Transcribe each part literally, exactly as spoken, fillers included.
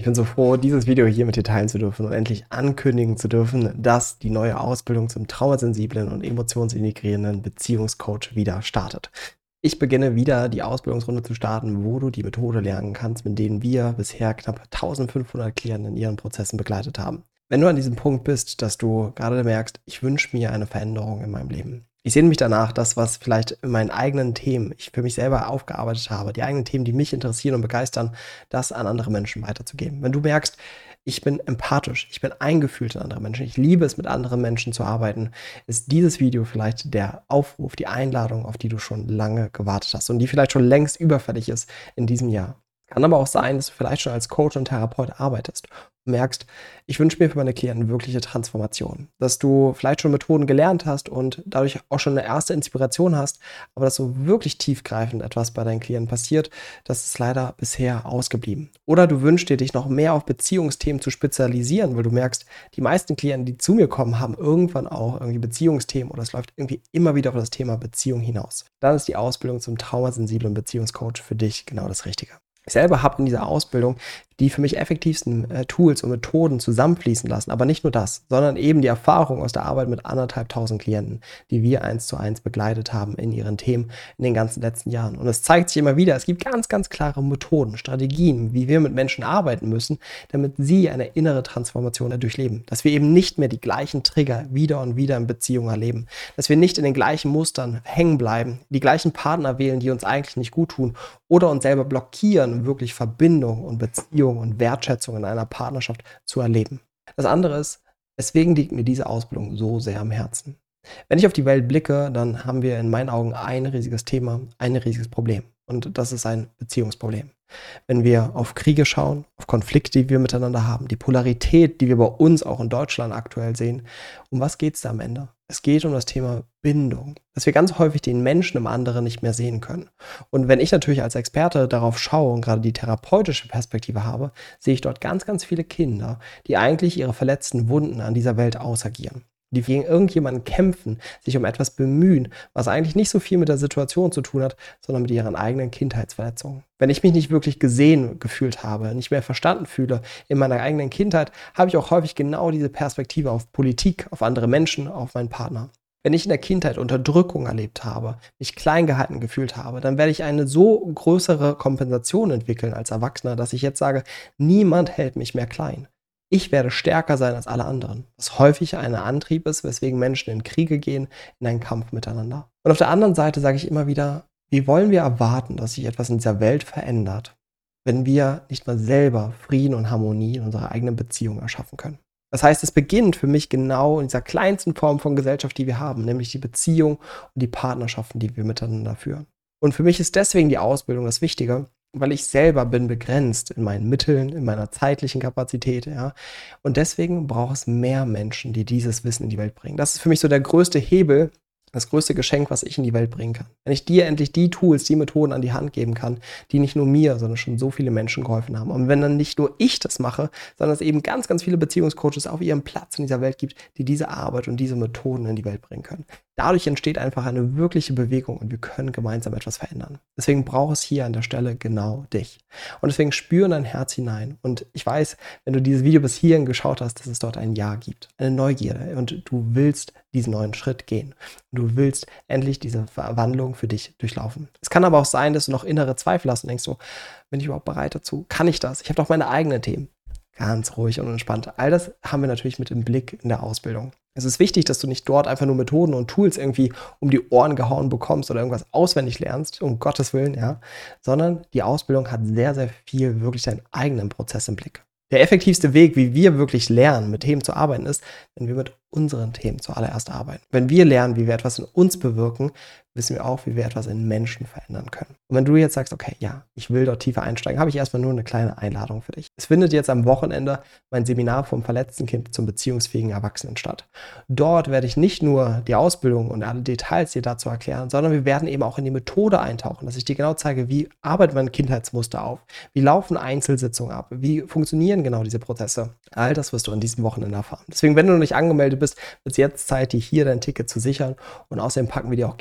bin so froh, dieses Video hier mit dir teilen zu dürfen und endlich ankündigen zu dürfen, dass die neue Ausbildung zum traumasensiblen und emotionsintegrierenden Beziehungscoach wieder startet. Ich beginne wieder die Ausbildungsrunde zu starten, wo du die Methode lernen kannst, mit denen wir bisher knapp eintausendfünfhundert Klienten in ihren Prozessen begleitet haben. Wenn du an diesem Punkt bist, dass du gerade merkst, ich wünsche mir eine Veränderung in meinem Leben. Ich sehne mich danach, das, was vielleicht in meinen eigenen Themen ich für mich selber aufgearbeitet habe, die eigenen Themen, die mich interessieren und begeistern, das an andere Menschen weiterzugeben. Wenn du merkst, ich bin empathisch, ich bin eingefühlt in andere Menschen, ich liebe es, mit anderen Menschen zu arbeiten, ist dieses Video vielleicht der Aufruf, die Einladung, auf die du schon lange gewartet hast und die vielleicht schon längst überfällig ist in diesem Jahr. Kann aber auch sein, dass du vielleicht schon als Coach und Therapeut arbeitest und merkst, ich wünsche mir für meine Klienten wirkliche Transformation. Dass du vielleicht schon Methoden gelernt hast und dadurch auch schon eine erste Inspiration hast, aber dass so wirklich tiefgreifend etwas bei deinen Klienten passiert, das ist leider bisher ausgeblieben. Oder du wünschst dir, dich noch mehr auf Beziehungsthemen zu spezialisieren, weil du merkst, die meisten Klienten, die zu mir kommen, haben irgendwann auch irgendwie Beziehungsthemen oder es läuft irgendwie immer wieder auf das Thema Beziehung hinaus. Dann ist die Ausbildung zum traumasensiblen Beziehungscoach für dich genau das Richtige. Ich selber habe in dieser Ausbildung die für mich effektivsten äh, Tools und Methoden zusammenfließen lassen. Aber nicht nur das, sondern eben die Erfahrung aus der Arbeit mit anderthalbtausend Klienten, die wir eins zu eins begleitet haben in ihren Themen in den ganzen letzten Jahren. Und es zeigt sich immer wieder, es gibt ganz, ganz klare Methoden, Strategien, wie wir mit Menschen arbeiten müssen, damit sie eine innere Transformation durchleben. Dass wir eben nicht mehr die gleichen Trigger wieder und wieder in Beziehungen erleben. Dass wir nicht in den gleichen Mustern hängen bleiben, die gleichen Partner wählen, die uns eigentlich nicht gut tun oder uns selber blockieren, wirklich Verbindung und Beziehung und Wertschätzung in einer Partnerschaft zu erleben. Das andere ist, deswegen liegt mir diese Ausbildung so sehr am Herzen. Wenn ich auf die Welt blicke, dann haben wir in meinen Augen ein riesiges Thema, ein riesiges Problem. Und das ist ein Beziehungsproblem. Wenn wir auf Kriege schauen, auf Konflikte, die wir miteinander haben, die Polarität, die wir bei uns auch in Deutschland aktuell sehen, um was geht es da am Ende? Es geht um das Thema Bindung, dass wir ganz häufig den Menschen im anderen nicht mehr sehen können. Und wenn ich natürlich als Experte darauf schaue und gerade die therapeutische Perspektive habe, sehe ich dort ganz, ganz viele Kinder, die eigentlich ihre verletzten Wunden an dieser Welt ausagieren. Die gegen irgendjemanden kämpfen, sich um etwas bemühen, was eigentlich nicht so viel mit der Situation zu tun hat, sondern mit ihren eigenen Kindheitsverletzungen. Wenn ich mich nicht wirklich gesehen gefühlt habe, nicht mehr verstanden fühle in meiner eigenen Kindheit, habe ich auch häufig genau diese Perspektive auf Politik, auf andere Menschen, auf meinen Partner. Wenn ich in der Kindheit Unterdrückung erlebt habe, mich klein gehalten gefühlt habe, dann werde ich eine so größere Kompensation entwickeln als Erwachsener, dass ich jetzt sage, niemand hält mich mehr klein. Ich werde stärker sein als alle anderen, was häufig ein Antrieb ist, weswegen Menschen in Kriege gehen, in einen Kampf miteinander. Und auf der anderen Seite sage ich immer wieder, wie wollen wir erwarten, dass sich etwas in dieser Welt verändert, wenn wir nicht mal selber Frieden und Harmonie in unserer eigenen Beziehung erschaffen können? Das heißt, es beginnt für mich genau in dieser kleinsten Form von Gesellschaft, die wir haben, nämlich die Beziehung und die Partnerschaften, die wir miteinander führen. Und für mich ist deswegen die Ausbildung das Wichtige, weil ich selber bin begrenzt in meinen Mitteln, in meiner zeitlichen Kapazität, ja. Und deswegen braucht es mehr Menschen, die dieses Wissen in die Welt bringen. Das ist für mich so der größte Hebel, das größte Geschenk, was ich in die Welt bringen kann. Wenn ich dir endlich die Tools, die Methoden an die Hand geben kann, die nicht nur mir, sondern schon so viele Menschen geholfen haben. Und wenn dann nicht nur ich das mache, sondern es eben ganz, ganz viele Beziehungscoaches auf ihrem Platz in dieser Welt gibt, die diese Arbeit und diese Methoden in die Welt bringen können. Dadurch entsteht einfach eine wirkliche Bewegung und wir können gemeinsam etwas verändern. Deswegen braucht es hier an der Stelle genau dich. Und deswegen spür in dein Herz hinein. Und ich weiß, wenn du dieses Video bis hierhin geschaut hast, dass es dort ein Ja gibt, eine Neugierde. Und du willst diesen neuen Schritt gehen. Und du willst endlich diese Verwandlung für dich durchlaufen. Es kann aber auch sein, dass du noch innere Zweifel hast und denkst so, bin ich überhaupt bereit dazu? Kann ich das? Ich habe doch meine eigenen Themen. Ganz ruhig und entspannt. All das haben wir natürlich mit im Blick in der Ausbildung. Es ist wichtig, dass du nicht dort einfach nur Methoden und Tools irgendwie um die Ohren gehauen bekommst oder irgendwas auswendig lernst, um Gottes Willen, ja, sondern die Ausbildung hat sehr, sehr viel wirklich deinen eigenen Prozess im Blick. Der effektivste Weg, wie wir wirklich lernen, mit Themen zu arbeiten, ist, wenn wir mit unseren Themen zuallererst arbeiten. Wenn wir lernen, wie wir etwas in uns bewirken, wissen wir auch, wie wir etwas in Menschen verändern können. Und wenn du jetzt sagst, okay, ja, ich will dort tiefer einsteigen, habe ich erstmal nur eine kleine Einladung für dich. Es findet jetzt am Wochenende mein Seminar vom verletzten Kind zum beziehungsfähigen Erwachsenen statt. Dort werde ich nicht nur die Ausbildung und alle Details dir dazu erklären, sondern wir werden eben auch in die Methode eintauchen, dass ich dir genau zeige, wie arbeitet man Kindheitsmuster auf, wie laufen Einzelsitzungen ab, wie funktionieren genau diese Prozesse. All das wirst du an diesem Wochenende erfahren. Deswegen, wenn du noch nicht angemeldet bist, wird es jetzt Zeit, dir hier dein Ticket zu sichern und außerdem packen wir dir auch gerne schon mal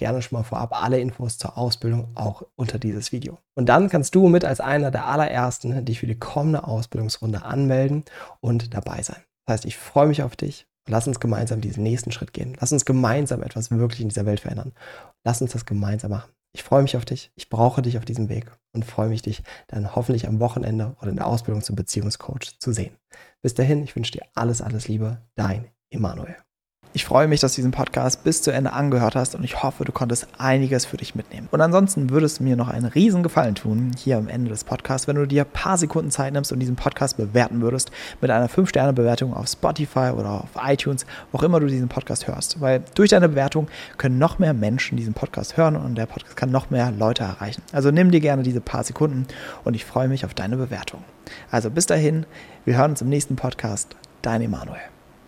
vorab alle Infos zur Ausbildung auch unter dieses Video. Und dann kannst du mit als einer der allerersten dich für die kommende Ausbildungsrunde anmelden und dabei sein. Das heißt, ich freue mich auf dich. Lass uns gemeinsam diesen nächsten Schritt gehen. Lass uns gemeinsam etwas wirklich in dieser Welt verändern. Lass uns das gemeinsam machen. Ich freue mich auf dich. Ich brauche dich auf diesem Weg und freue mich, dich dann hoffentlich am Wochenende oder in der Ausbildung zum Beziehungscoach zu sehen. Bis dahin, ich wünsche dir alles, alles Liebe. Dein Emanuel. Ich freue mich, dass du diesen Podcast bis zu Ende angehört hast und ich hoffe, du konntest einiges für dich mitnehmen. Und ansonsten würde es mir noch einen riesen Gefallen tun, hier am Ende des Podcasts, wenn du dir ein paar Sekunden Zeit nimmst und diesen Podcast bewerten würdest mit einer fünf Sterne Bewertung auf Spotify oder auf iTunes, wo auch immer du diesen Podcast hörst. Weil durch deine Bewertung können noch mehr Menschen diesen Podcast hören und der Podcast kann noch mehr Leute erreichen. Also nimm dir gerne diese paar Sekunden und ich freue mich auf deine Bewertung. Also bis dahin, wir hören uns im nächsten Podcast. Dein Emanuel.